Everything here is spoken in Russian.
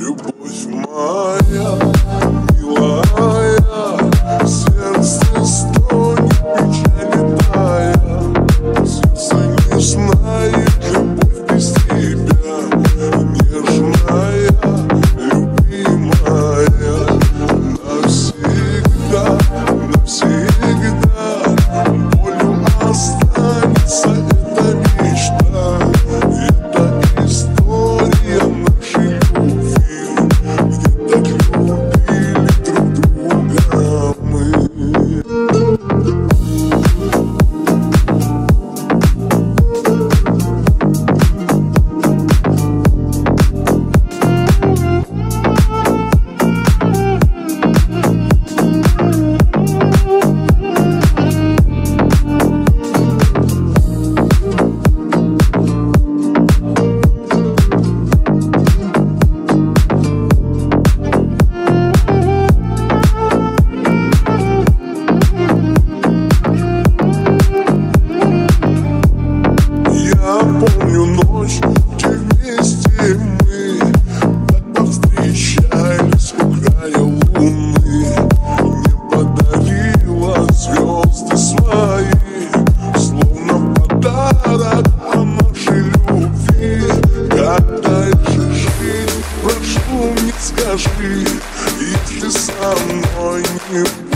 Любовь моя, милая, сердце стонет, печали тая. Сердце не знает любовь без тебя, нежная, любимая. Навсегда, навсегда болью останется эта мечта. Это история нашей любви, где так любили друг друга мы. Помню ночь, где вместе мы так повстречались у края луны. Небо дарило звезды свои, словно подарок о нашей любви. Как дальше жить, прошу, не скажи, если со мной не